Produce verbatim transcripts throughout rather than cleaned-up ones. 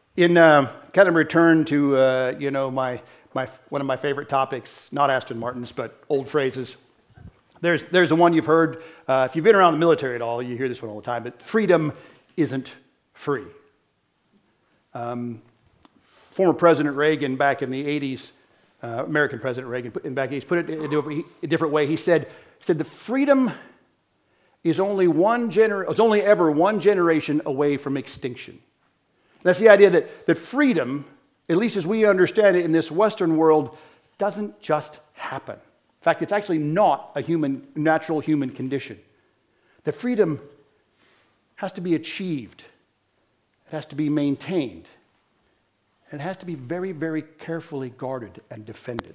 In uh, kind of return to uh, you know my my one of my favorite topics, not Aston Martins, but old phrases. There's there's the one you've heard. Uh, if you've been around the military at all, you hear this one all the time. But freedom isn't free. Um, former President Reagan, back in the eighties, uh, American President Reagan, in back he's put it in a different way. He said said the freedom is only one gener is only ever one generation away from extinction. That's the idea that, that freedom, at least as we understand it in this Western world, doesn't just happen. In fact, it's actually not a human, natural human condition. That freedom has to be achieved. It has to be maintained. And it has to be very, very carefully guarded and defended.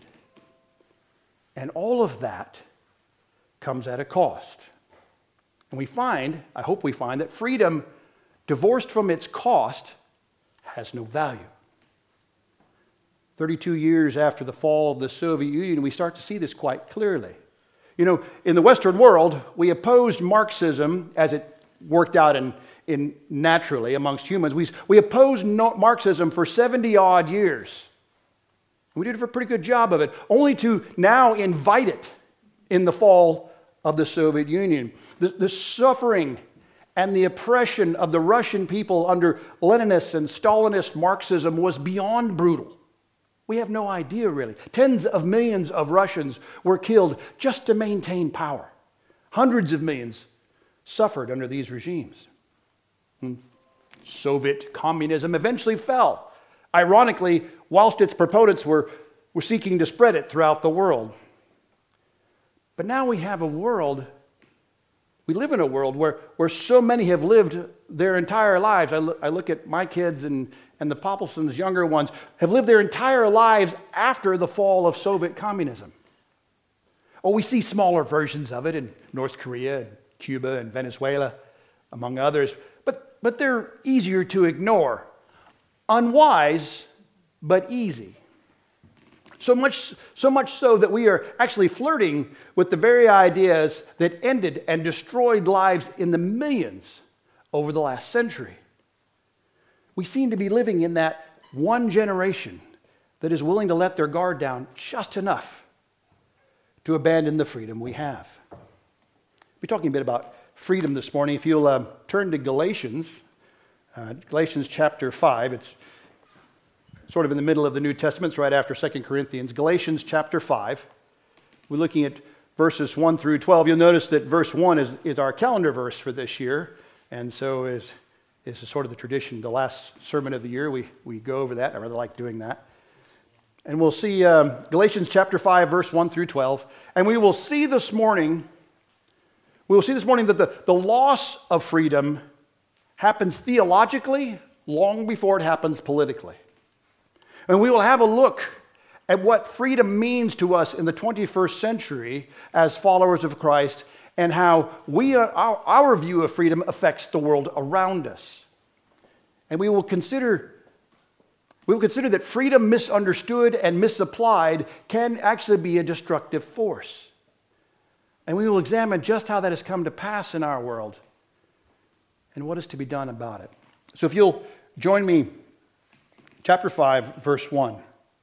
And all of that comes at a cost. And we find, I hope we find, that freedom divorced from its cost has no value. thirty-two years after the fall of the Soviet Union, we start to see this quite clearly. You know, in the Western world, we opposed Marxism as it worked out in, in naturally amongst humans. We, we opposed Marxism for seventy odd years. We did a pretty good job of it, only to now invite it in the fall of the Soviet Union. The, the suffering and the oppression of the Russian people under Leninist and Stalinist Marxism was beyond brutal. We have no idea, really. Tens of millions of Russians were killed just to maintain power. Hundreds of millions suffered under these regimes. And Soviet communism eventually fell. Ironically, whilst its proponents were, were seeking to spread it throughout the world. But now we have a world We live in a world where, where so many have lived their entire lives. I look, I look at my kids and, and the Poppelsons, younger ones, have lived their entire lives after the fall of Soviet communism. Oh, we see smaller versions of it in North Korea, and Cuba, and Venezuela, among others. But, but they're easier to ignore. Unwise, but easy. So much, so much so that we are actually flirting with the very ideas that ended and destroyed lives in the millions over the last century. We seem to be living in that one generation that is willing to let their guard down just enough to abandon the freedom we have. We're talking a bit about freedom this morning. If you'll uh, turn to Galatians, uh, Galatians chapter five, it's sort of in the middle of the New Testament, it's right after Second Corinthians. Galatians chapter five. We're looking at verses one through twelve. You'll notice that verse one is, is our calendar verse for this year. And so is, is sort of the tradition. The last sermon of the year, we, we go over that. I rather like doing that. And we'll see um, Galatians chapter five, verse one through twelve. And we will see this morning, we will see this morning that the, the loss of freedom happens theologically long before it happens politically. And we will have a look at what freedom means to us in the twenty-first century as followers of Christ and how we are, our, our view of freedom affects the world around us. And we will consider, we will consider that freedom misunderstood and misapplied can actually be a destructive force. And we will examine just how that has come to pass in our world and what is to be done about it. So if you'll join me, chapter five, verse one.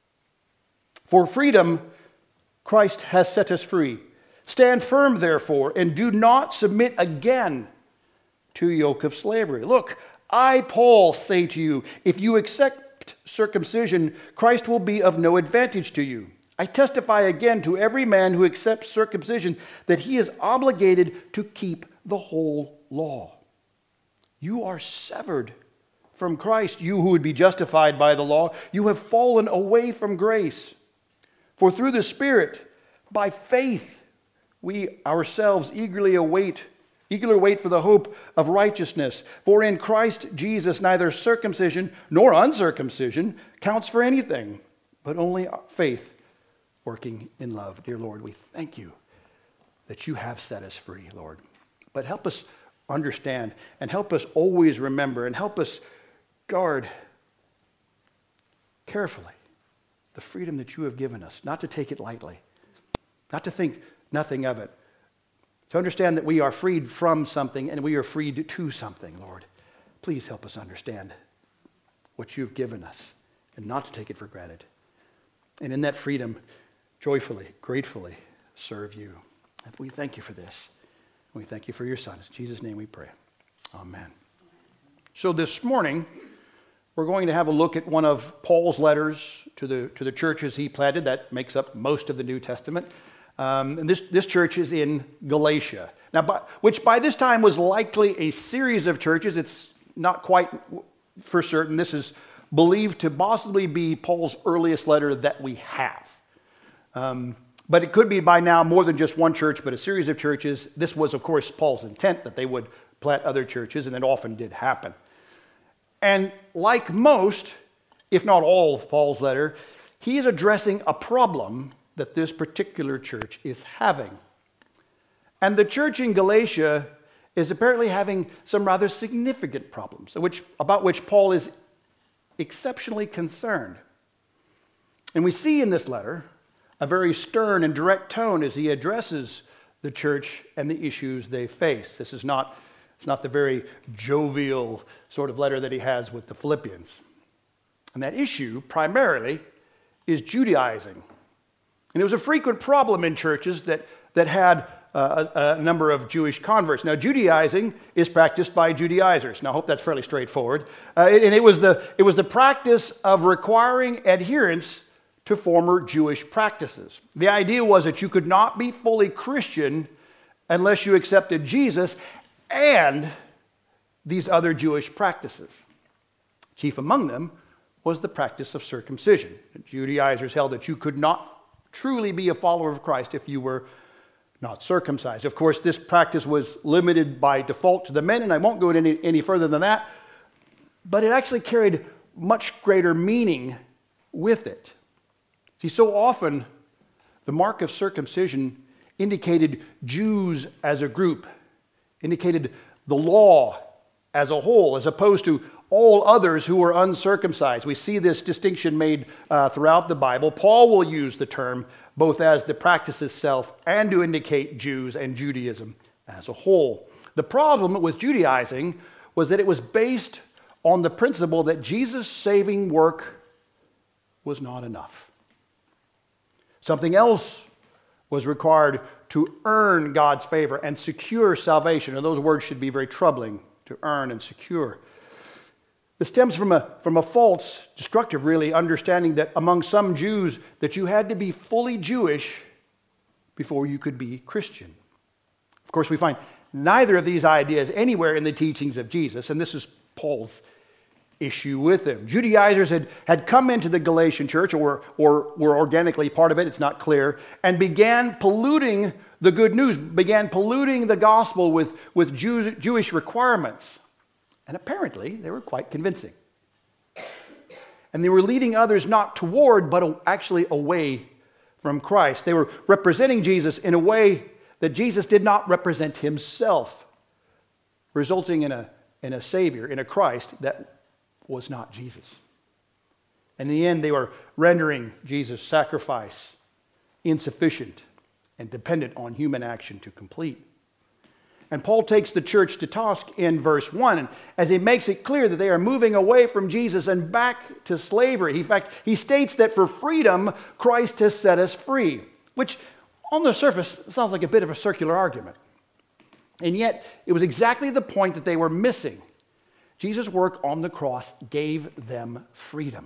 For freedom, Christ has set us free. Stand firm, therefore, and do not submit again to a yoke of slavery. Look, I, Paul, say to you, if you accept circumcision, Christ will be of no advantage to you. I testify again to every man who accepts circumcision that he is obligated to keep the whole law. You are severed from Christ, you who would be justified by the law. You have fallen away from grace. For through the Spirit, by faith, we ourselves eagerly await, eagerly wait for the hope of righteousness. For in Christ Jesus, neither circumcision nor uncircumcision counts for anything, but only faith working in love. Dear Lord, we thank you that you have set us free, Lord. But help us understand and help us always remember and help us guard carefully the freedom that you have given us, not to take it lightly, not to think nothing of it, to understand that we are freed from something and we are freed to something, Lord. Please help us understand what you've given us and not to take it for granted. And in that freedom, joyfully, gratefully serve you. And we thank you for this. We thank you for your Son. In Jesus' name we pray. Amen. So this morning, we're going to have a look at one of Paul's letters to the, to the churches he planted. That makes up most of the New Testament. Um, and this, this church is in Galatia. Now, by, which by this time was likely a series of churches. It's not quite for certain. This is believed to possibly be Paul's earliest letter that we have. Um, but it could be by now more than just one church, but a series of churches. This was, of course, Paul's intent, that they would plant other churches, and it often did happen. And like most, if not all of Paul's letter, he is addressing a problem that this particular church is having. And the church in Galatia is apparently having some rather significant problems, which, about which Paul is exceptionally concerned. And we see in this letter a very stern and direct tone as he addresses the church and the issues they face. This is not, it's not the very jovial sort of letter that he has with the Philippians. And that issue primarily is Judaizing. And it was a frequent problem in churches that, that had uh, a, a number of Jewish converts. Now, Judaizing is practiced by Judaizers. Now, I hope that's fairly straightforward. Uh, and it was, the, it was the practice of requiring adherence to former Jewish practices. The idea was that you could not be fully Christian unless you accepted Jesus and these other Jewish practices. Chief among them was the practice of circumcision. The Judaizers held that you could not truly be a follower of Christ if you were not circumcised. Of course, this practice was limited by default to the men, and I won't go any, any further than that, but it actually carried much greater meaning with it. See, so often the mark of circumcision indicated Jews as a group, indicated the law as a whole, as opposed to all others who were uncircumcised. We see this distinction made uh, throughout the Bible. Paul will use the term both as the practice itself and to indicate Jews and Judaism as a whole. The problem with Judaizing was that it was based on the principle that Jesus' saving work was not enough. Something else was required to earn God's favor and secure salvation. And those words should be very troubling, to earn and secure. This stems from a, from a false, destructive, really, understanding that among some Jews that you had to be fully Jewish before you could be Christian. Of course, we find neither of these ideas anywhere in the teachings of Jesus, and this is Paul's issue with him. Judaizers had, had come into the Galatian church, or, or were organically part of it, it's not clear, and began polluting the good news, began polluting the gospel with, with Jew, Jewish requirements. And apparently, they were quite convincing. And they were leading others not toward, but actually away from Christ. They were representing Jesus in a way that Jesus did not represent himself, resulting in a, in a Savior, in a Christ that was not Jesus. And in the end, they were rendering Jesus' sacrifice insufficient and dependent on human action to complete. And Paul takes the church to task in verse one, as he makes it clear that they are moving away from Jesus and back to slavery. In fact, he states that for freedom, Christ has set us free, which on the surface sounds like a bit of a circular argument. And yet, it was exactly the point that they were missing. Jesus' work on the cross gave them freedom.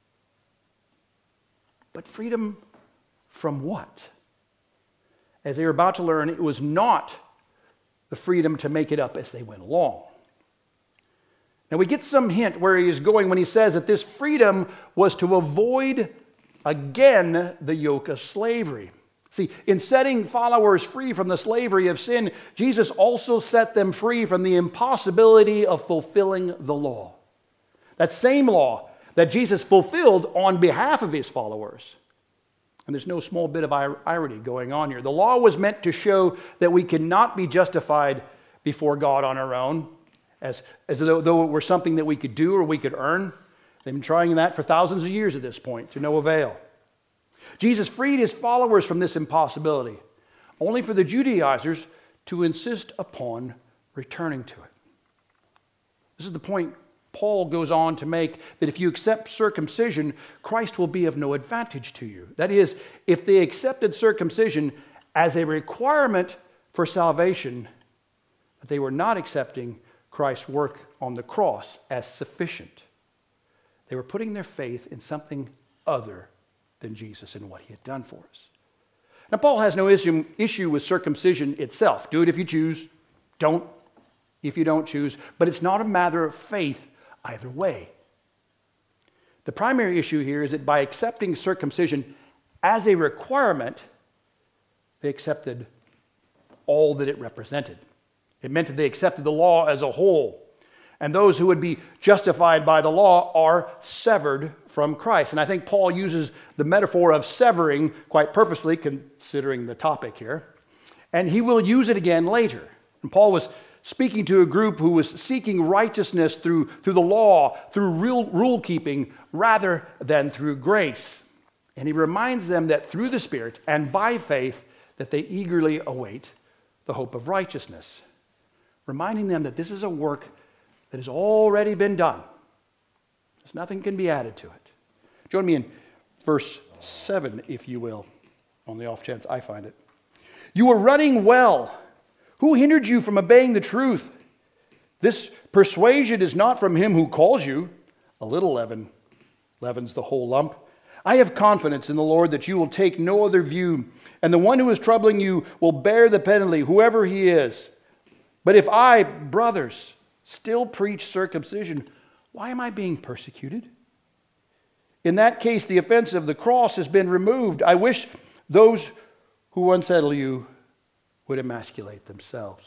But freedom from what? As they were about to learn, it was not the freedom to make it up as they went along. Now we get some hint where he is going when he says that this freedom was to avoid again the yoke of slavery. See, in setting followers free from the slavery of sin, Jesus also set them free from the impossibility of fulfilling the law. That same law that Jesus fulfilled on behalf of his followers. And there's no small bit of irony going on here. The law was meant to show that we cannot be justified before God on our own, as, as though, though it were something that we could do or we could earn. They've been trying that for thousands of years at this point, to no avail. Jesus freed his followers from this impossibility, only for the Judaizers to insist upon returning to it. This is the point Paul goes on to make that if you accept circumcision, Christ will be of no advantage to you. That is, if they accepted circumcision as a requirement for salvation, that they were not accepting Christ's work on the cross as sufficient. They were putting their faith in something other than Jesus and what he had done for us. Now, Paul has no issue, issue with circumcision itself. Do it if you choose. Don't if you don't choose. But it's not a matter of faith either way. The primary issue here is that by accepting circumcision as a requirement, they accepted all that it represented. It meant that they accepted the law as a whole. And those who would be justified by the law are severed from Christ. And I think Paul uses the metaphor of severing quite purposely, considering the topic here. And he will use it again later. And Paul was speaking to a group who was seeking righteousness through, through the law, through real rule keeping, rather than through grace. And he reminds them that through the Spirit and by faith, that they eagerly await the hope of righteousness. Reminding them that this is a work that has already been done. There's nothing can be added to it. Join me in verse seven, if you will, on the off chance I find it. You were running well. Who hindered you from obeying the truth? This persuasion is not from him who calls you. A little leaven leavens the whole lump. I have confidence in the Lord that you will take no other view, and the one who is troubling you will bear the penalty, whoever he is. But if I, brothers, still preach circumcision, why am I being persecuted? In that case, the offense of the cross has been removed. I wish those who unsettle you would emasculate themselves.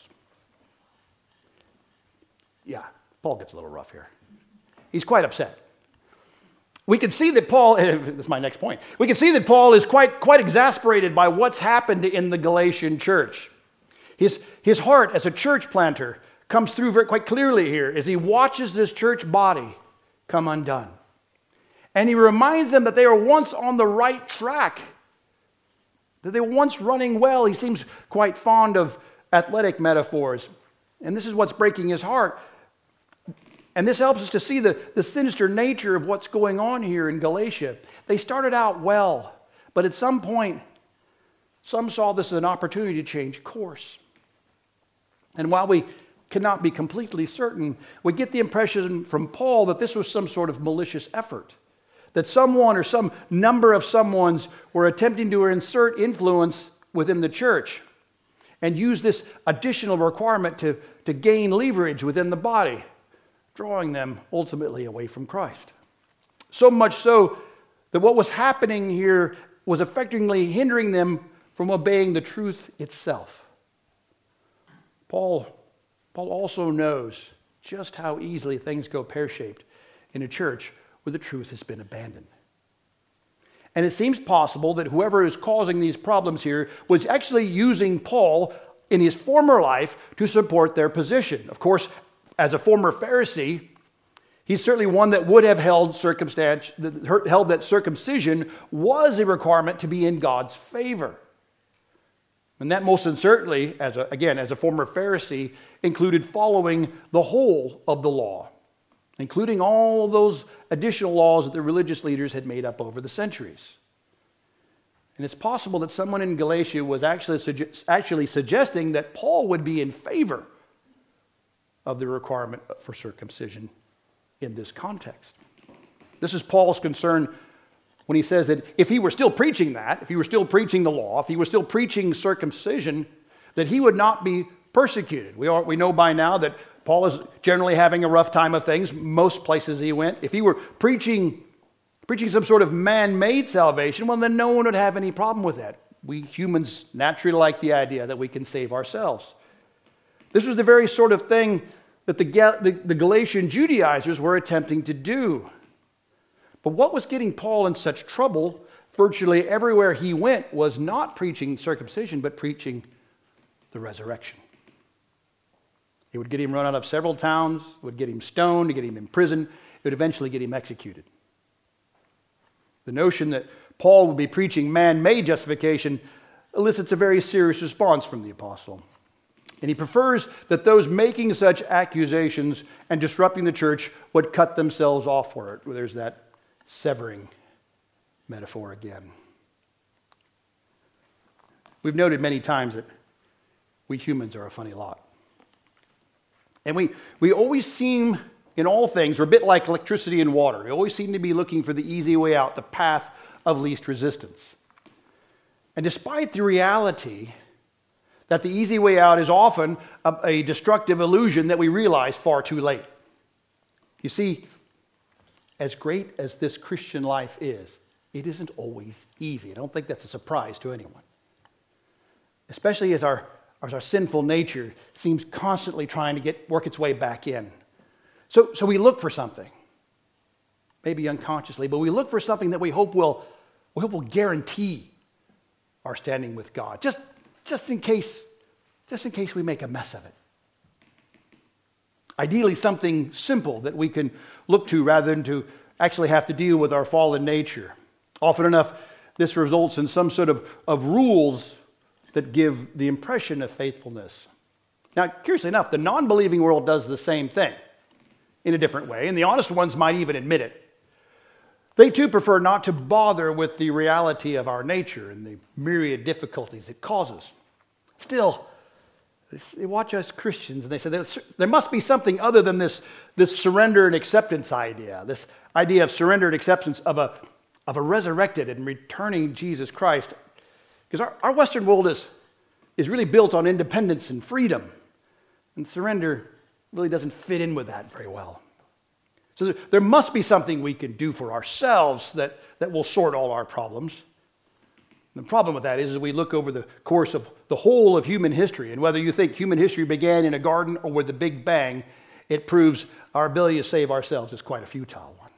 Yeah, Paul gets a little rough here. He's quite upset. We can see that Paul, this is my next point, we can see that Paul is quite, quite exasperated by what's happened in the Galatian church. His, his heart as a church planter comes through very quite clearly here as he watches this church body come undone. And he reminds them that they were once on the right track, that they were once running well. He seems quite fond of athletic metaphors. And this is what's breaking his heart. And this helps us to see the, the sinister nature of what's going on here in Galatia. They started out well, but at some point, some saw this as an opportunity to change course. And while we cannot be completely certain, we get the impression from Paul that this was some sort of malicious effort, that someone or some number of someones were attempting to insert influence within the church and use this additional requirement to, to gain leverage within the body, drawing them ultimately away from Christ. So much so that what was happening here was effectively hindering them from obeying the truth itself. Paul, Paul also knows just how easily things go pear-shaped in a church where the truth has been abandoned. And it seems possible that whoever is causing these problems here was actually using Paul in his former life to support their position. Of course, as a former Pharisee, he's certainly one that would have held, circumstance, held that circumcision was a requirement to be in God's favor. And that most certainly, as a, again, as a former Pharisee, included following the whole of the law, including all those additional laws that the religious leaders had made up over the centuries. And it's possible that someone in Galatia was actually, suge- actually suggesting that Paul would be in favor of the requirement for circumcision in this context. This is Paul's concern when he says that if he were still preaching that, if he were still preaching the law, if he were still preaching circumcision, that he would not be persecuted. We, are, we know by now that Paul is generally having a rough time of things, most places he went. If he were preaching, preaching some sort of man-made salvation, well, then no one would have any problem with that. We humans naturally like the idea that we can save ourselves. This was the very sort of thing that the, the, the Galatian Judaizers were attempting to do. But what was getting Paul in such trouble virtually everywhere he went was not preaching circumcision, but preaching the resurrection. It would get him run out of several towns, it would get him stoned, get him in prison, it would eventually get him executed. The notion that Paul would be preaching man-made justification elicits a very serious response from the apostle. And he prefers that those making such accusations and disrupting the church would cut themselves off for it. There's that severing metaphor again. We've noted many times that we humans are a funny lot. And we, we always seem, in all things, we're a bit like electricity and water. We always seem to be looking for the easy way out, the path of least resistance. And despite the reality that the easy way out is often a, a destructive illusion that we realize far too late. You see, as great as this Christian life is, it isn't always easy. I don't think that's a surprise to anyone. Especially as our, as our sinful nature seems constantly trying to get work its way back in. So, so we look for something, maybe unconsciously, but we look for something that we hope will, we hope will guarantee our standing with God, just, just in case, just in case we make a mess of it. Ideally, something simple that we can look to rather than to actually have to deal with our fallen nature. Often enough, this results in some sort of, of rules that give the impression of faithfulness. Now, curiously enough, the non-believing world does the same thing in a different way, and the honest ones might even admit it. They too prefer not to bother with the reality of our nature and the myriad difficulties it causes. Still, they watch us Christians and they say there must be something other than this, this surrender and acceptance idea, this idea of surrender and acceptance of a, of a resurrected and returning Jesus Christ. Because our, our Western world is, is really built on independence and freedom, and surrender really doesn't fit in with that very well. So there, there must be something we can do for ourselves that, that will sort all our problems. The problem with that is, as we look over the course of the whole of human history, and whether you think human history began in a garden or with the Big Bang, it proves our ability to save ourselves is quite a futile one.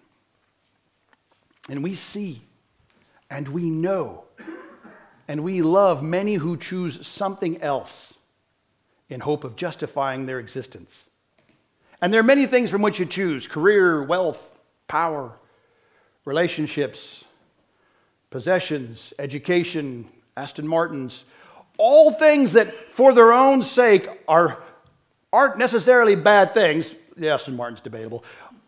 And we see, and we know, and we love many who choose something else in hope of justifying their existence. And there are many things from which you choose: career, wealth, power, relationships, possessions, education, Aston Martins, all things that for their own sake are, aren't necessarily bad things. The Aston Martin's debatable.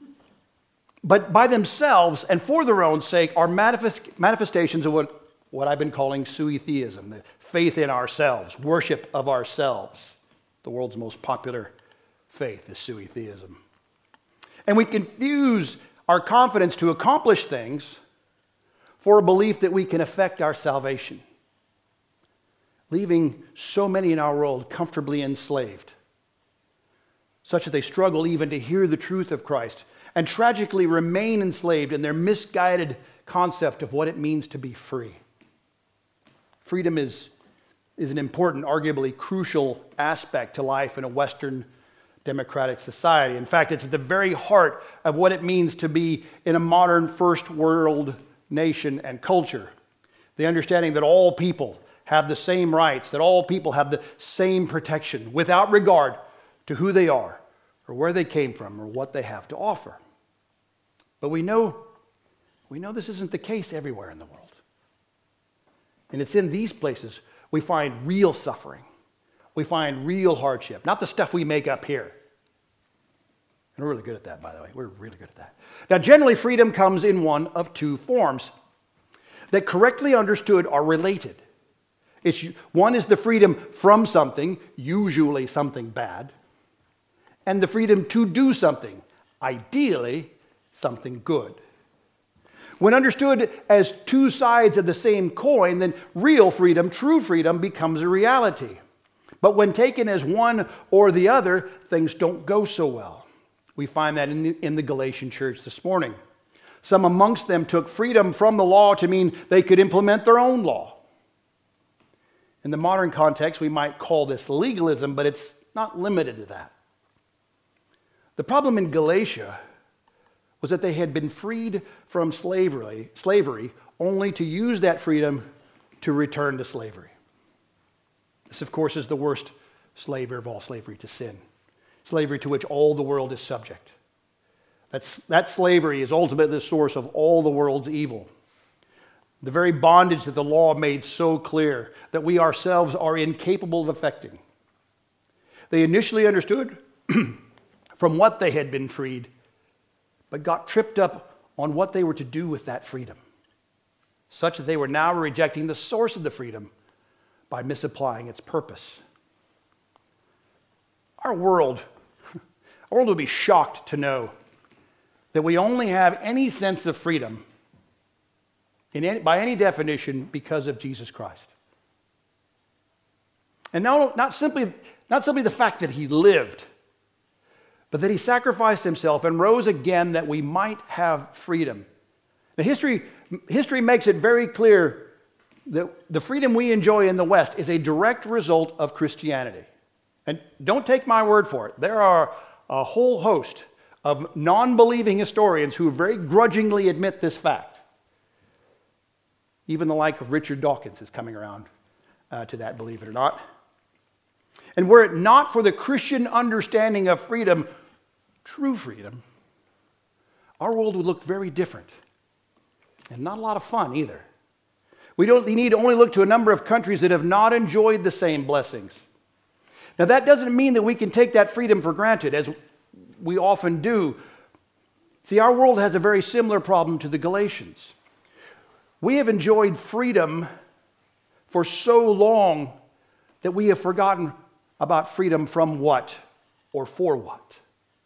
But by themselves and for their own sake are manifest, manifestations of what, what I've been calling sui theism, the faith in ourselves, worship of ourselves. The world's most popular faith is sui theism. And we confuse our confidence to accomplish things for a belief that we can affect our salvation, leaving so many in our world comfortably enslaved, such that they struggle even to hear the truth of Christ and tragically remain enslaved in their misguided concept of what it means to be free. Freedom is, is an important, arguably crucial aspect to life in a Western democratic society. In fact, it's at the very heart of what it means to be in a modern first world nation and culture. The understanding that all people have the same rights, that all people have the same protection without regard to who they are or where they came from or what they have to offer. But we know, we know this isn't the case everywhere in the world. And it's in these places we find real suffering. We find real hardship, not the stuff we make up here. And we're really good at that, by the way. We're really good at that. Now, generally, freedom comes in one of two forms that, correctly understood, are related. It's, one is the freedom from something, usually something bad, and the freedom to do something, ideally something good. When understood as two sides of the same coin, then real freedom, true freedom, becomes a reality. But when taken as one or the other, things don't go so well. We find that in the, in the Galatian church this morning. Some amongst them took freedom from the law to mean they could implement their own law. In the modern context, we might call this legalism, but it's not limited to that. The problem in Galatia was that they had been freed from slavery, slavery only to use that freedom to return to slavery. This, of course, is the worst slavery of all, slavery to sin. Slavery to which all the world is subject. That's, that slavery is ultimately the source of all the world's evil. The very bondage that the law made so clear that we ourselves are incapable of effecting. They initially understood from what they had been freed, but got tripped up on what they were to do with that freedom, such that they were now rejecting the source of the freedom by misapplying its purpose. Our world, our world would be shocked to know that we only have any sense of freedom in any, by any definition because of Jesus Christ. And now, not simply, not simply the fact that he lived, but that he sacrificed himself and rose again that we might have freedom. The history, history makes it very clear that the freedom we enjoy in the West is a direct result of Christianity. And don't take my word for it. There are a whole host of non-believing historians who very grudgingly admit this fact. Even the like of Richard Dawkins is coming around uh, to that, believe it or not. And were it not for the Christian understanding of freedom, true freedom, our world would look very different. And not a lot of fun either. We don't we need to only look to a number of countries that have not enjoyed the same blessings. Now that doesn't mean that we can take that freedom for granted, as we often do. See, our world has a very similar problem to the Galatians. We have enjoyed freedom for so long that we have forgotten about freedom from what or for what.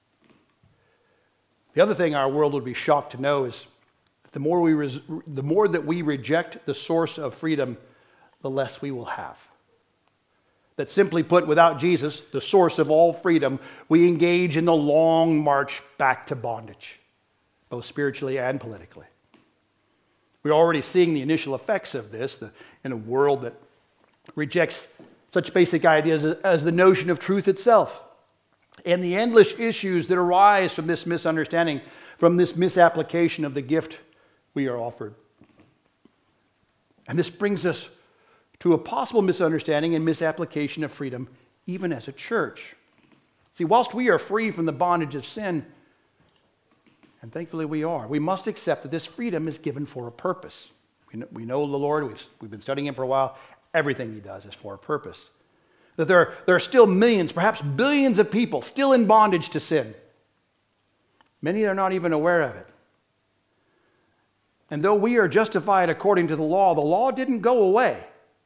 The other thing our world would be shocked to know is that the more we res- the more that we reject the source of freedom, the less we will have. That simply put, without Jesus, the source of all freedom, we engage in the long march back to bondage, both spiritually and politically. We're already seeing the initial effects of this the, in a world that rejects such basic ideas as, as the notion of truth itself, and the endless issues that arise from this misunderstanding, from this misapplication of the gift we are offered. And this brings us to a possible misunderstanding and misapplication of freedom, even as a church. See, whilst we are free from the bondage of sin, and thankfully we are, we must accept that this freedom is given for a purpose. We know, we know the Lord, we've, we've been studying him for a while. Everything he does is for a purpose. That there are, there are still millions, perhaps billions of people still in bondage to sin. Many are not even aware of it. And though we are justified according to the law, the law didn't go away.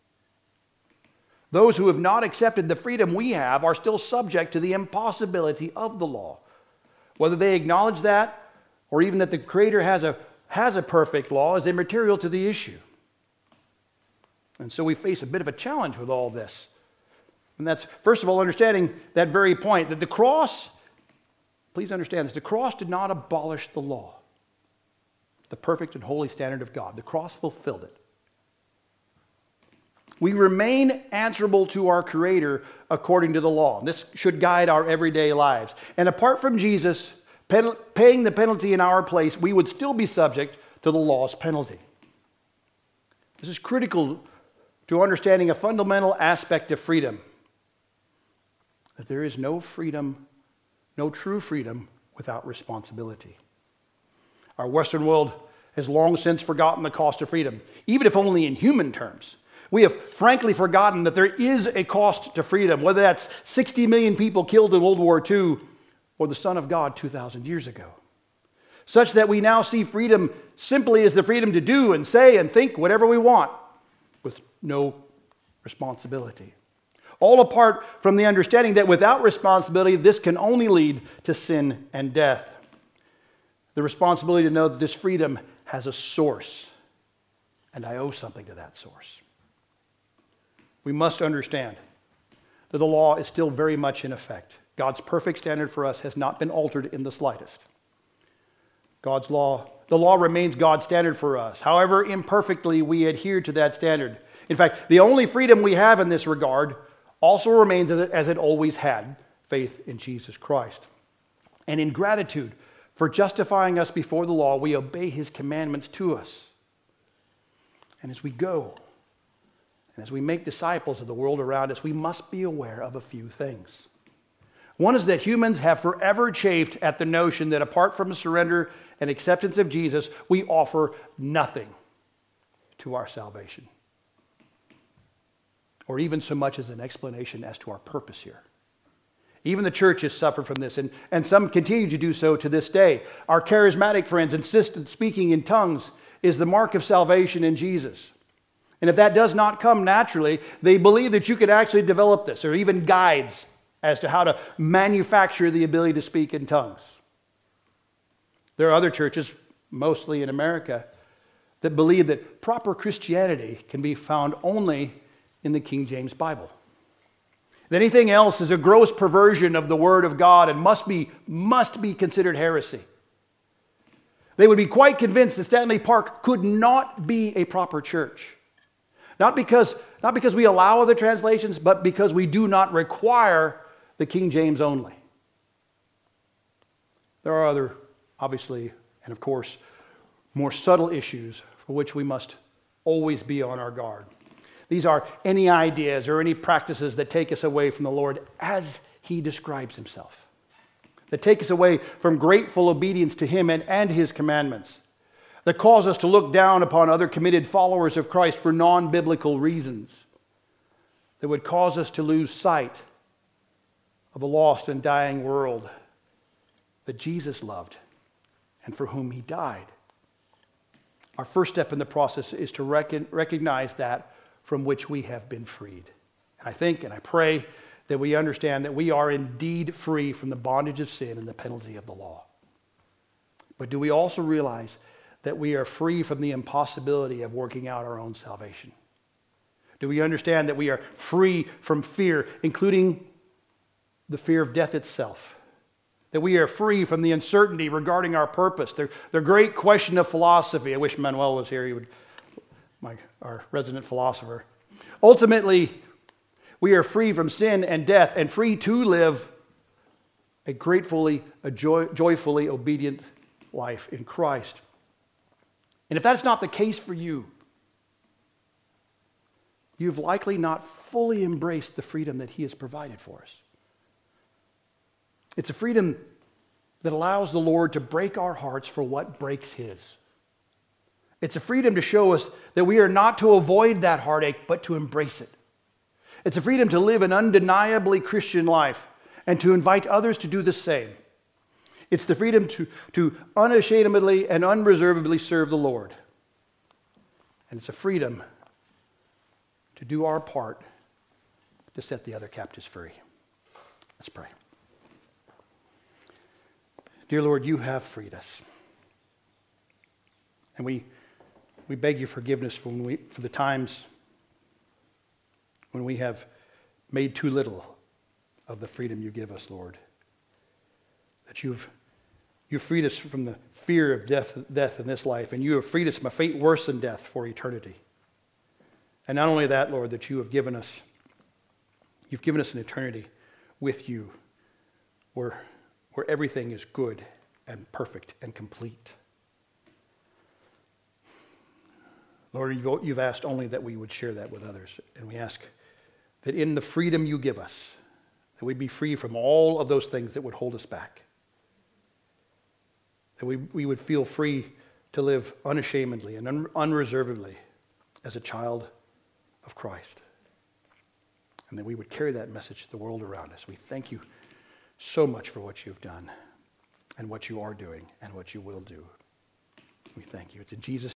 Those who have not accepted the freedom we have are still subject to the impossibility of the law. Whether they acknowledge that or even that the Creator has a, has a perfect law is immaterial to the issue. And so we face a bit of a challenge with all this. And that's, first of all, understanding that very point, that the cross, please understand this, the cross did not abolish the law, the perfect and holy standard of God. The cross fulfilled it. We remain answerable to our Creator according to the law. And this should guide our everyday lives. And apart from Jesus pen- paying the penalty in our place, we would still be subject to the law's penalty. This is critical to understanding a fundamental aspect of freedom. That there is no freedom, no true freedom without responsibility. Our Western world has long since forgotten the cost of freedom, even if only in human terms. We have frankly forgotten that there is a cost to freedom, whether that's sixty million people killed in World War Two or the Son of God two thousand years ago. Such that we now see freedom simply as the freedom to do and say and think whatever we want with no responsibility. All apart from the understanding that without responsibility, this can only lead to sin and death. The responsibility to know that this freedom has a source, and I owe something to that source. We must understand that the law is still very much in effect. God's perfect standard for us has not been altered in the slightest. God's law, the law remains God's standard for us. However imperfectly we adhere to that standard. In fact, the only freedom we have in this regard also remains as it always had, faith in Jesus Christ. And in gratitude for justifying us before the law, we obey his commandments to us. And as we go, and as we make disciples of the world around us, we must be aware of a few things. One is that humans have forever chafed at the notion that apart from the surrender and acceptance of Jesus, we offer nothing to our salvation, or even so much as an explanation as to our purpose here. Even the church has suffered from this, and, and some continue to do so to this day. Our charismatic friends insist that speaking in tongues is the mark of salvation in Jesus. And if that does not come naturally, they believe that you could actually develop this, or even guides as to how to manufacture the ability to speak in tongues. There are other churches, mostly in America, that believe that proper Christianity can be found only in the King James Bible. Anything else is a gross perversion of the Word of God and must be, must be considered heresy. They would be quite convinced that Stanley Park could not be a proper church. Not because, not because we allow other translations, but because we do not require the King James only. There are other, obviously, and of course, more subtle issues for which we must always be on our guard. These are any ideas or any practices that take us away from the Lord as He describes Himself, that take us away from grateful obedience to Him and, and His commandments, that cause us to look down upon other committed followers of Christ for non-biblical reasons, that would cause us to lose sight of a lost and dying world that Jesus loved and for whom He died. Our first step in the process is to reckon, recognize that from which we have been freed. And I think and I pray that we understand that we are indeed free from the bondage of sin and the penalty of the law. But do we also realize that we are free from the impossibility of working out our own salvation? Do we understand that we are free from fear, including the fear of death itself? That we are free from the uncertainty regarding our purpose, the, the great question of philosophy. I wish Manuel was here. He would, my, our resident philosopher. Ultimately, we are free from sin and death and free to live a gratefully, a joy, joyfully obedient life in Christ. And if that's not the case for you, you've likely not fully embraced the freedom that He has provided for us. It's a freedom that allows the Lord to break our hearts for what breaks His. It's a freedom to show us that we are not to avoid that heartache, but to embrace it. It's a freedom to live an undeniably Christian life and to invite others to do the same. It's the freedom to, to unashamedly and unreservedly serve the Lord. And it's a freedom to do our part to set the other captives free. Let's pray. Dear Lord, You have freed us. And we, we beg Your forgiveness for, when we, for the times when we have made too little of the freedom You give us, Lord. That You've, you've freed us from the fear of death, death in this life, and You have freed us from a fate worse than death for eternity. And not only that, Lord, that You have given us, You've given us an eternity with You, where where everything is good and perfect and complete. Lord, You've asked only that we would share that with others. And we ask that in the freedom You give us, that we be free from all of those things that would hold us back. That we, we would feel free to live unashamedly and un, unreservedly as a child of Christ. And that we would carry that message to the world around us. We thank You so much for what You've done and what You are doing and what You will do. We thank You. It's in Jesus'